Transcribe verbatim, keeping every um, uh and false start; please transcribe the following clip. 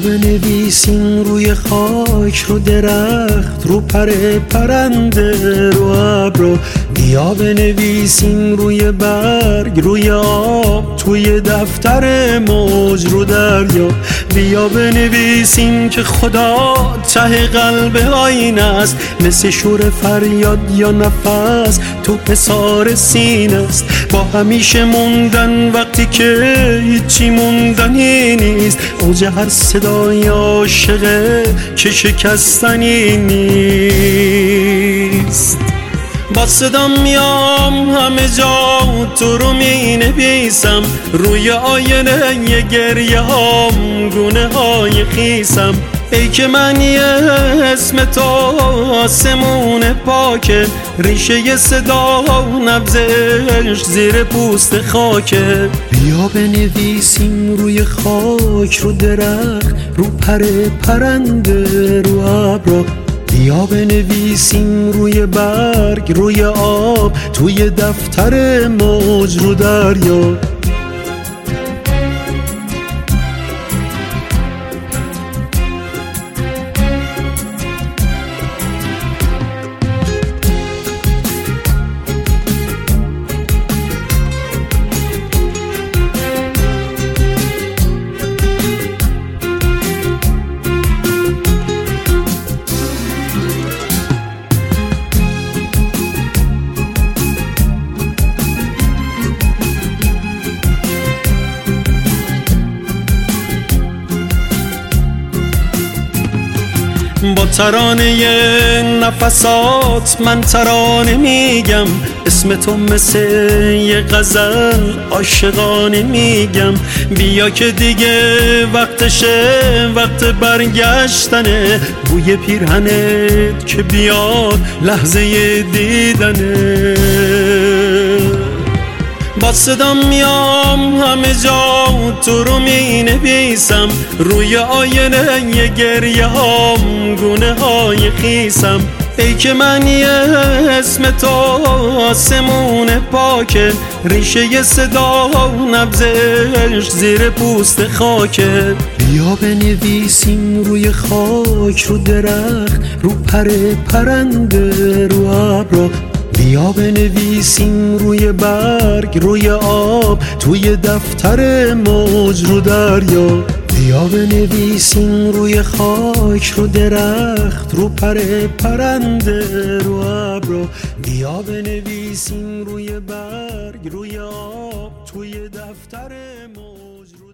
بنویسیم روی خاک، رو درخت، رو پر پرنده، رو ابر. بیا بنویسیم روی برگ، روی آب، توی دفتر موج، رو دریا. بیا بنویسیم که خدا ته قلب آینه است، مثل شور فریاد یا نفس تو حصار سینه است. با همیشه موندن وقتی که هیچی موندنی نیست، اوج هر صدای عاشقه که شکستنی نیست. با صدا میام همه جا تو رو می نویسم، روی آینه ی گریه هام گونه های خیسم. ای که معنی اسم تو آسمون پاکه، ریشه صدا نبضش زیر پوست خاکه. بیا بنویسیم روی خاک، رو درخت، رو پر پرنده، رو ابر. بیا بنویسیم روی برگ، روی آب، توی دفتر موج، رو دریا. با ترانه نفسات من ترانه میگم، اسم تو مثل یه غزل عاشقانه میگم. بیا که دیگه وقتشه، وقت برگشتنه، بوی پیرهنت که بیاد لحظه دیدنه. با صدا میام همه جا تو رو می نویسم، روی آینه ی گریه هام گونه های خیسم. ای که معنی اسم تو آسمون پاکه، ریشه صدا نبضش زیر پوست خاکه. بیا بنویسیم روی خاک، رو درخت، رو پر پرنده، رو ابر. بیا بنویسیم روی برگ، روی آب، توی دفتر موج، رو دریا. بیا بنویسیم روی خاک، رو درخت، رو پر پرنده، رو ابر. بیا بنویسیم روی برگ، روی آب، توی دفتر موج، رو